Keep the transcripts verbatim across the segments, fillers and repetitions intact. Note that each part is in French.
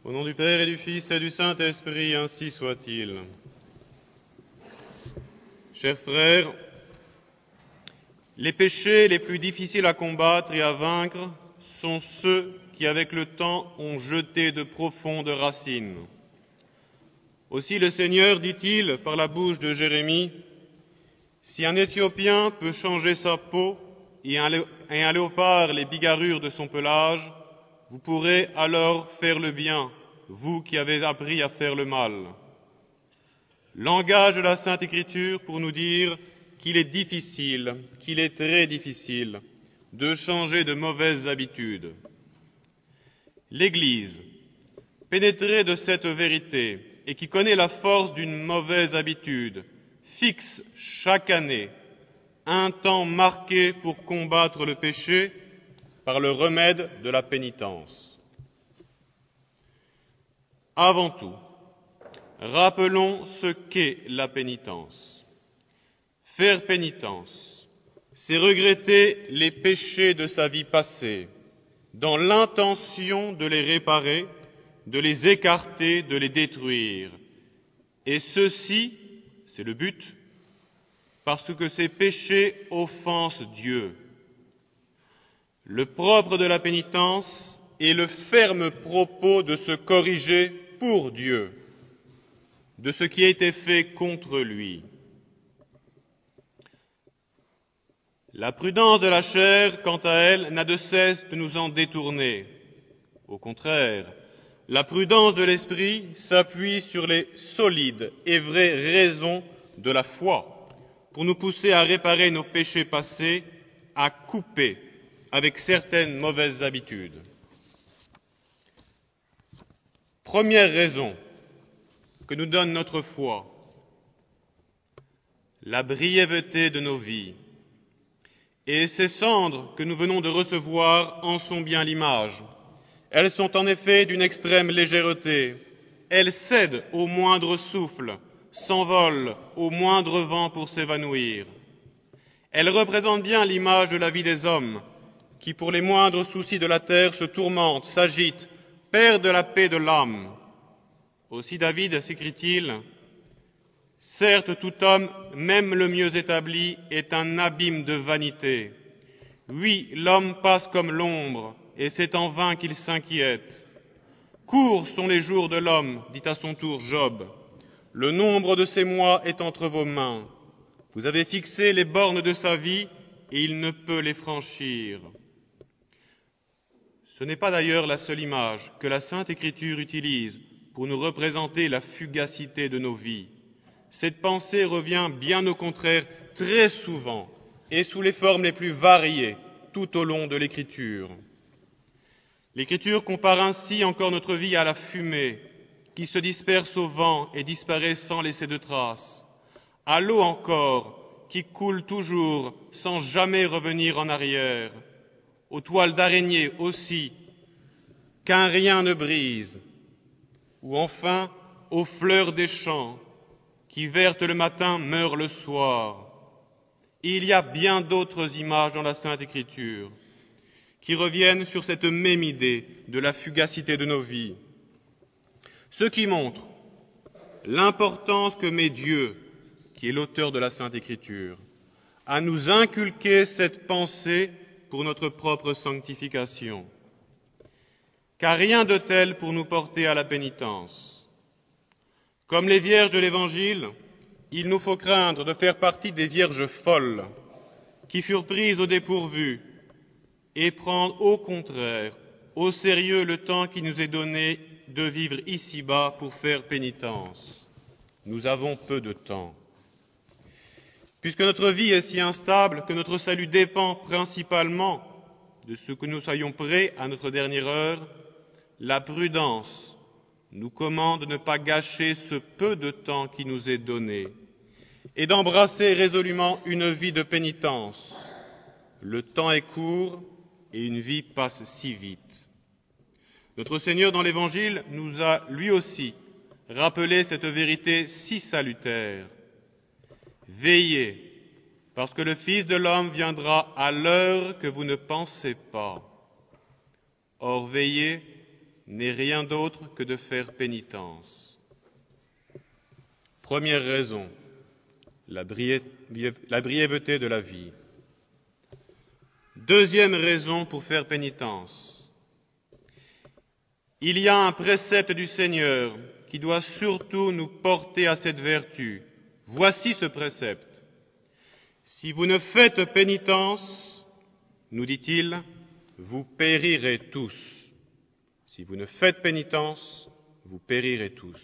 Au nom du Père et du Fils et du Saint-Esprit, ainsi soit-il. Chers frères, les péchés les plus difficiles à combattre et à vaincre sont ceux qui, avec le temps, ont jeté de profondes racines. Aussi le Seigneur dit-il par la bouche de Jérémie, « Si un Éthiopien peut changer sa peau et un, lé- et un léopard les bigarrures de son pelage, vous pourrez alors faire le bien, vous qui avez appris à faire le mal. » Langage de la Sainte Écriture pour nous dire qu'il est difficile, qu'il est très difficile de changer de mauvaises habitudes. L'Église, pénétrée de cette vérité et qui connaît la force d'une mauvaise habitude, fixe chaque année un temps marqué pour combattre le péché par le remède de la pénitence. Avant tout, rappelons ce qu'est la pénitence. Faire pénitence, c'est regretter les péchés de sa vie passée, dans l'intention de les réparer, de les écarter, de les détruire. Et ceci, c'est le but, parce que ces péchés offensent Dieu. Le propre de la pénitence est le ferme propos de se corriger pour Dieu, de ce qui a été fait contre lui. La prudence de la chair, quant à elle, n'a de cesse de nous en détourner. Au contraire, la prudence de l'esprit s'appuie sur les solides et vraies raisons de la foi pour nous pousser à réparer nos péchés passés, à couper avec certaines mauvaises habitudes. Première raison que nous donne notre foi, la brièveté de nos vies. Et ces cendres que nous venons de recevoir en sont bien l'image. Elles sont en effet d'une extrême légèreté. Elles cèdent au moindre souffle, s'envolent au moindre vent pour s'évanouir. Elles représentent bien l'image de la vie des hommes, qui pour les moindres soucis de la terre se tourmentent, s'agitent, perdent la paix de l'âme. Aussi David s'écrie-t-il, « Certes, tout homme, même le mieux établi, est un abîme de vanité. Oui, l'homme passe comme l'ombre, et c'est en vain qu'il s'inquiète. Courts sont les jours de l'homme, dit à son tour Job. Le nombre de ses mois est entre vos mains. Vous avez fixé les bornes de sa vie, et il ne peut les franchir. » Ce n'est pas d'ailleurs la seule image que la Sainte Écriture utilise pour nous représenter la fugacité de nos vies. Cette pensée revient bien au contraire très souvent et sous les formes les plus variées tout au long de l'Écriture. L'Écriture compare ainsi encore notre vie à la fumée qui se disperse au vent et disparaît sans laisser de traces, à l'eau encore qui coule toujours sans jamais revenir en arrière, aux toiles d'araignée aussi qu'un rien ne brise, ou enfin aux fleurs des champs qui, vertes le matin, meurent le soir. Et il y a bien d'autres images dans la Sainte Écriture qui reviennent sur cette même idée de la fugacité de nos vies. Ce qui montre l'importance que met Dieu, qui est l'auteur de la Sainte Écriture, à nous inculquer cette pensée pour notre propre sanctification. Car rien de tel pour nous porter à la pénitence. Comme les vierges de l'Évangile, il nous faut craindre de faire partie des vierges folles qui furent prises au dépourvu et prendre au contraire au sérieux le temps qui nous est donné de vivre ici-bas pour faire pénitence. Nous avons peu de temps. Puisque notre vie est si instable que notre salut dépend principalement de ce que nous soyons prêts à notre dernière heure, la prudence nous commande de ne pas gâcher ce peu de temps qui nous est donné et d'embrasser résolument une vie de pénitence. Le temps est court et une vie passe si vite. Notre Seigneur dans l'Évangile nous a lui aussi rappelé cette vérité si salutaire. Veillez, parce que le Fils de l'homme viendra à l'heure que vous ne pensez pas. Or, veillez n'est rien d'autre que de faire pénitence. Première raison, la, brié- la brièveté de la vie. Deuxième raison pour faire pénitence. Il y a un précepte du Seigneur qui doit surtout nous porter à cette vertu. Voici ce précepte. Si vous ne faites pénitence, nous dit-il, vous périrez tous. Si vous ne faites pénitence, vous périrez tous.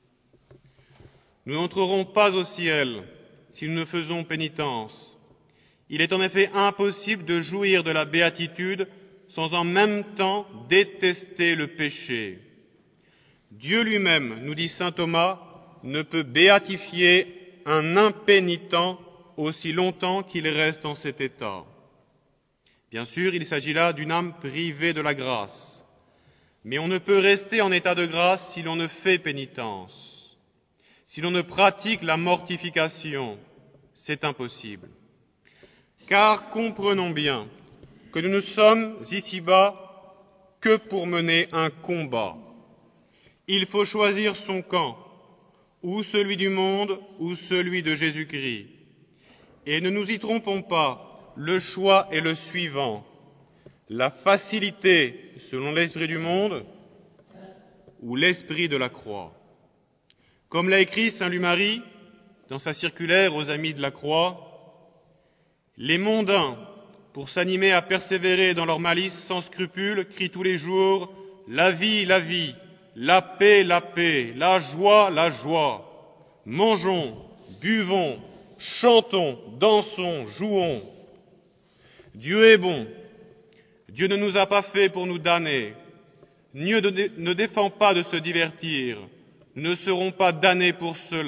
Nous n'entrerons pas au ciel si nous ne faisons pénitence. Il est en effet impossible de jouir de la béatitude sans en même temps détester le péché. Dieu lui-même, nous dit saint Thomas, ne peut béatifier un impénitent aussi longtemps qu'il reste en cet état. Bien sûr, il s'agit là d'une âme privée de la grâce, mais on ne peut rester en état de grâce si l'on ne fait pénitence. Si l'on ne pratique la mortification, c'est impossible. Car comprenons bien que nous ne sommes ici-bas que pour mener un combat. Il faut choisir son camp, ou celui du monde, ou celui de Jésus-Christ. Et ne nous y trompons pas, le choix est le suivant. La facilité selon l'esprit du monde, ou l'esprit de la croix. Comme l'a écrit saint Louis-Marie dans sa circulaire aux Amis de la Croix, les mondains, pour s'animer à persévérer dans leur malice sans scrupule, crient tous les jours « La vie, la vie, la paix, la paix, la joie, la joie. Mangeons, buvons, chantons, dansons, jouons. Dieu est bon. Dieu ne nous a pas fait pour nous damner. Dieu ne défend pas de se divertir. Nous ne serons pas damnés pour cela. »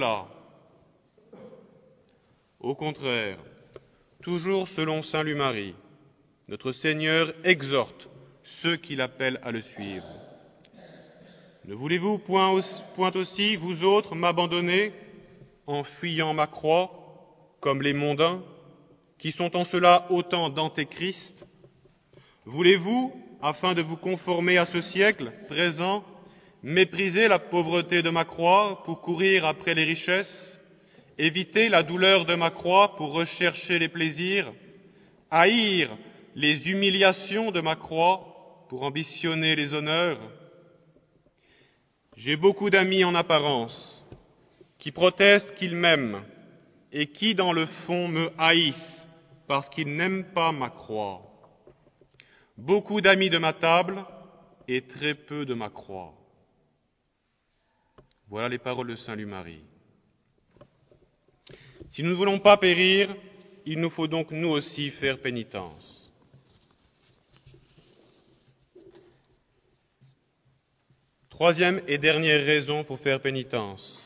Au contraire, toujours selon saint Louis-Marie, notre Seigneur exhorte ceux qui l'appellent à le suivre. Ne voulez-vous point aussi, vous autres, m'abandonner en fuyant ma croix, comme les mondains, qui sont en cela autant d'antéchrist? Voulez-vous, afin de vous conformer à ce siècle présent, mépriser la pauvreté de ma croix pour courir après les richesses, éviter la douleur de ma croix pour rechercher les plaisirs, haïr les humiliations de ma croix pour ambitionner les honneurs? J'ai beaucoup d'amis en apparence qui protestent qu'ils m'aiment et qui, dans le fond, me haïssent parce qu'ils n'aiment pas ma croix. Beaucoup d'amis de ma table et très peu de ma croix. Voilà les paroles de saint Louis-Marie. Si nous ne voulons pas périr, il nous faut donc nous aussi faire pénitence. Troisième et dernière raison pour faire pénitence.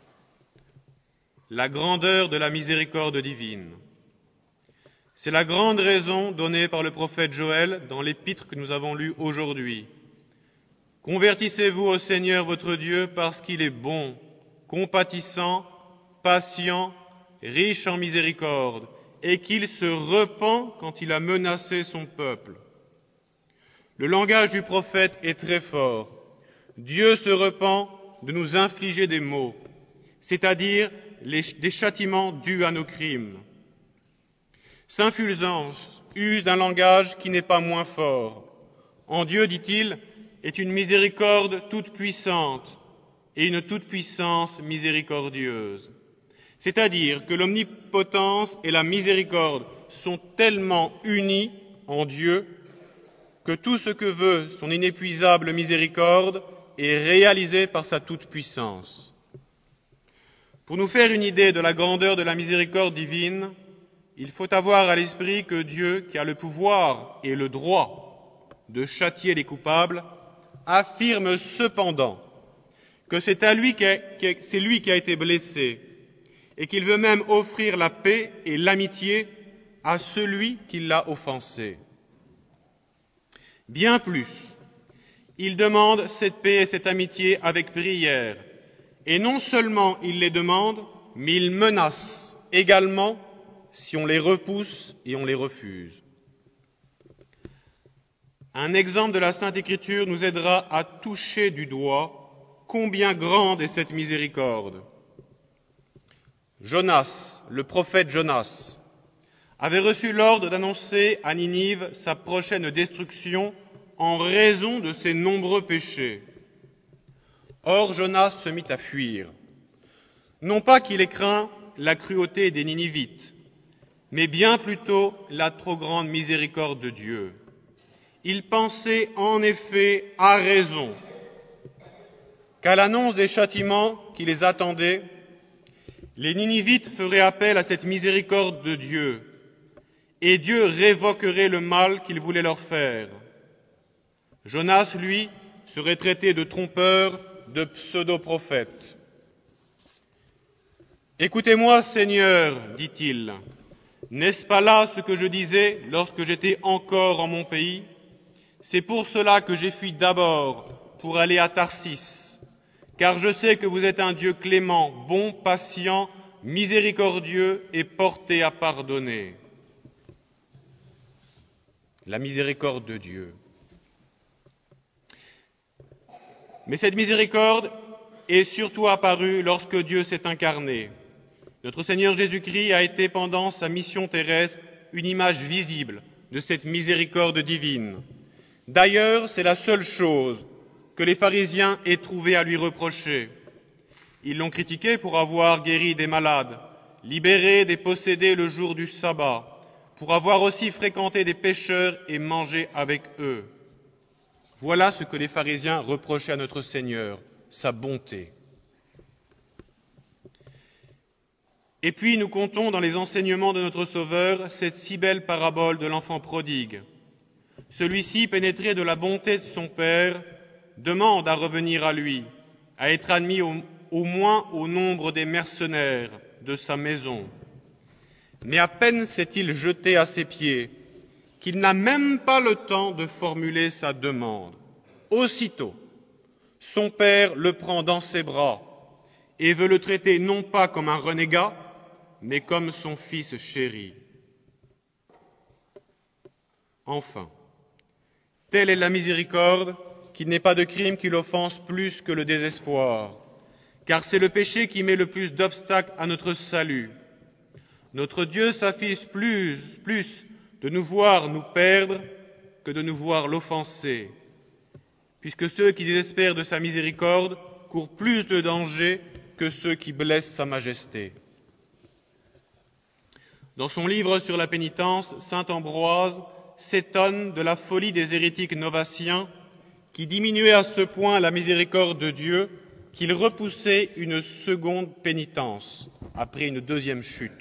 La grandeur de la miséricorde divine. C'est la grande raison donnée par le prophète Joël dans l'épître que nous avons lu aujourd'hui. Convertissez-vous au Seigneur votre Dieu parce qu'il est bon, compatissant, patient, riche en miséricorde, et qu'il se repent quand il a menacé son peuple. Le langage du prophète est très fort. Dieu se repent de nous infliger des maux, c'est-à-dire les, des châtiments dus à nos crimes. Saint Fulgence use d'un langage qui n'est pas moins fort. En Dieu, dit-il, est une miséricorde toute puissante et une toute-puissance miséricordieuse. C'est-à-dire que l'omnipotence et la miséricorde sont tellement unies en Dieu que tout ce que veut son inépuisable miséricorde est réalisé par sa toute-puissance. Pour nous faire une idée de la grandeur de la miséricorde divine, il faut avoir à l'esprit que Dieu, qui a le pouvoir et le droit de châtier les coupables, affirme cependant que c'est à lui qui a, qui, c'est lui qui a été blessé et qu'il veut même offrir la paix et l'amitié à celui qui l'a offensé. Bien plus, il demande cette paix et cette amitié avec prière, et non seulement il les demande, mais il menace également si on les repousse et on les refuse. Un exemple de la Sainte Écriture nous aidera à toucher du doigt combien grande est cette miséricorde. Jonas, le prophète Jonas, avait reçu l'ordre d'annoncer à Ninive sa prochaine destruction en raison de ses nombreux péchés. Or Jonas se mit à fuir. Non pas qu'il ait craint la cruauté des Ninivites, mais bien plutôt la trop grande miséricorde de Dieu. Il pensait en effet à raison qu'à l'annonce des châtiments qui les attendaient, les Ninivites feraient appel à cette miséricorde de Dieu, et Dieu révoquerait le mal qu'il voulait leur faire. Jonas, lui, serait traité de trompeur, de pseudo-prophète. « Écoutez-moi, Seigneur, dit-il, n'est-ce pas là ce que je disais lorsque j'étais encore en mon pays ? C'est pour cela que j'ai fui d'abord pour aller à Tarsis, car je sais que vous êtes un Dieu clément, bon, patient, miséricordieux et porté à pardonner. » La miséricorde de Dieu. Mais cette miséricorde est surtout apparue lorsque Dieu s'est incarné. Notre Seigneur Jésus-Christ a été pendant sa mission terrestre une image visible de cette miséricorde divine. D'ailleurs, c'est la seule chose que les pharisiens aient trouvé à lui reprocher. Ils l'ont critiqué pour avoir guéri des malades, libéré des possédés le jour du sabbat, pour avoir aussi fréquenté des pécheurs et mangé avec eux. Voilà ce que les pharisiens reprochaient à notre Seigneur, sa bonté. Et puis nous comptons dans les enseignements de notre Sauveur cette si belle parabole de l'enfant prodigue. Celui-ci, pénétré de la bonté de son Père, demande à revenir à lui, à être admis au, au moins au nombre des mercenaires de sa maison. Mais à peine s'est-il jeté à ses pieds qu'il n'a même pas le temps de formuler sa demande. Aussitôt, son père le prend dans ses bras et veut le traiter non pas comme un renégat, mais comme son fils chéri. Enfin, telle est la miséricorde qu'il n'est pas de crime qui l'offense plus que le désespoir, car c'est le péché qui met le plus d'obstacles à notre salut. Notre Dieu s'affiche plus, plus de nous voir nous perdre que de nous voir l'offenser, puisque ceux qui désespèrent de sa miséricorde courent plus de danger que ceux qui blessent sa majesté. Dans son livre sur la pénitence, saint Ambroise s'étonne de la folie des hérétiques novaciens qui diminuaient à ce point la miséricorde de Dieu qu'ils repoussaient une seconde pénitence après une deuxième chute.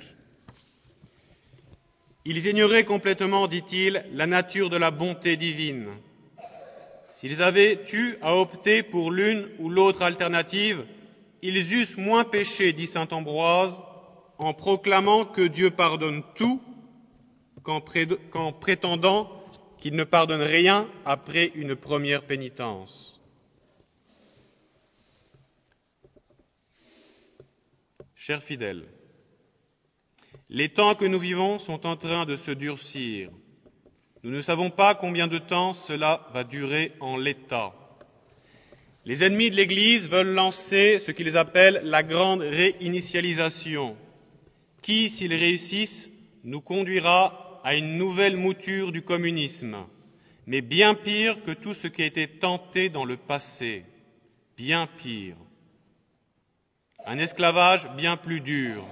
Ils ignoraient complètement, dit-il, la nature de la bonté divine. S'ils avaient eu à opter pour l'une ou l'autre alternative, ils eussent moins péché, dit saint Ambroise, en proclamant que Dieu pardonne tout, qu'en, pré- qu'en prétendant qu'il ne pardonne rien après une première pénitence. Chers fidèles, les temps que nous vivons sont en train de se durcir. Nous ne savons pas combien de temps cela va durer en l'état. Les ennemis de l'Église veulent lancer ce qu'ils appellent la grande réinitialisation, qui, s'ils réussissent, nous conduira à une nouvelle mouture du communisme, mais bien pire que tout ce qui a été tenté dans le passé, bien pire. Un esclavage bien plus dur.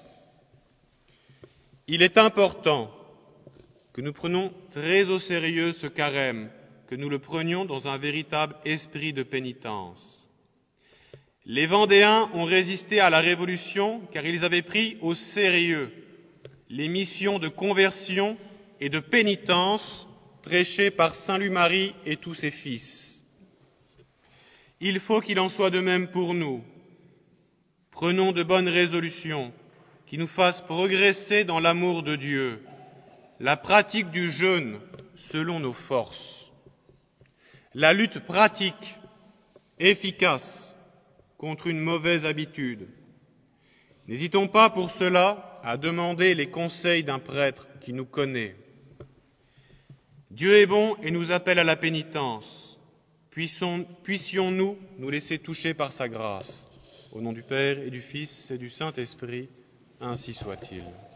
Il est important que nous prenions très au sérieux ce carême, que nous le prenions dans un véritable esprit de pénitence. Les Vendéens ont résisté à la Révolution car ils avaient pris au sérieux les missions de conversion et de pénitence prêchées par saint Louis-Marie et tous ses fils. Il faut qu'il en soit de même pour nous. Prenons de bonnes résolutions qui nous fassent progresser dans l'amour de Dieu, la pratique du jeûne selon nos forces, la lutte pratique, efficace, contre une mauvaise habitude. N'hésitons pas pour cela à demander les conseils d'un prêtre qui nous connaît. Dieu est bon et nous appelle à la pénitence. Puissons, puissions-nous nous laisser toucher par sa grâce. Au nom du Père et du Fils et du Saint-Esprit, ainsi soit-il.